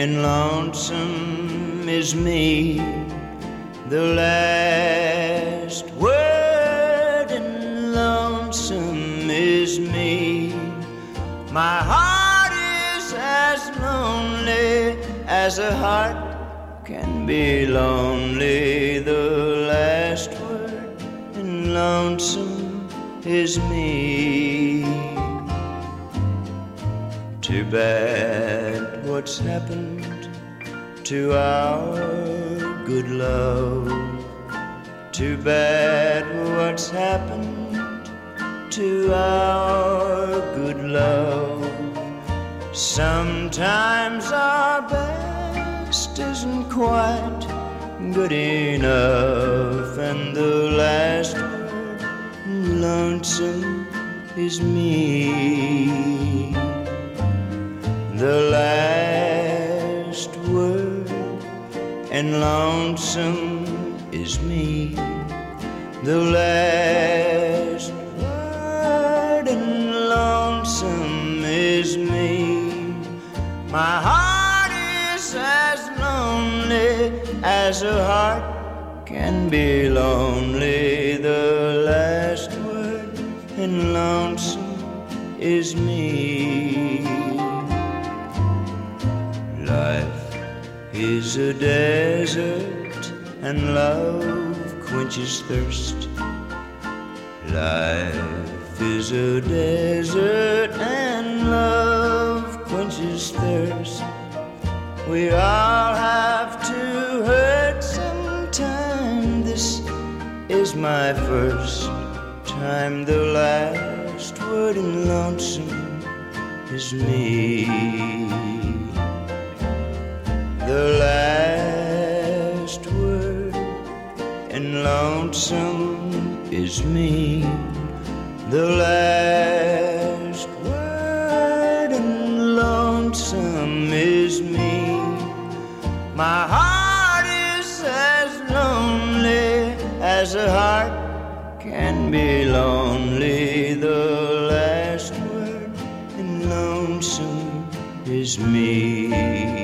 and lonesome is me. The last word and lonesome is me. My heart is as lonely as a heart can be lonely. The last word and lonesome is me. Too bad what's happened to our good love. Too bad what's happened to our good love. Sometimes our best isn't quite good enough, and the last word, lonesome, is me. The last word and lonesome is me. The last word and lonesome is me. My heart is as lonely as a heart can be lonely. The last word and lonesome is me. Life is a desert and love quenches thirst. Life is a desert and love quenches thirst. We all have to hurt sometime. This is my first time. The last word and lonesome is me. The last word and lonesome is me. The last word and lonesome is me. My heart is as lonely as a heart can be lonely. The last word and lonesome is me.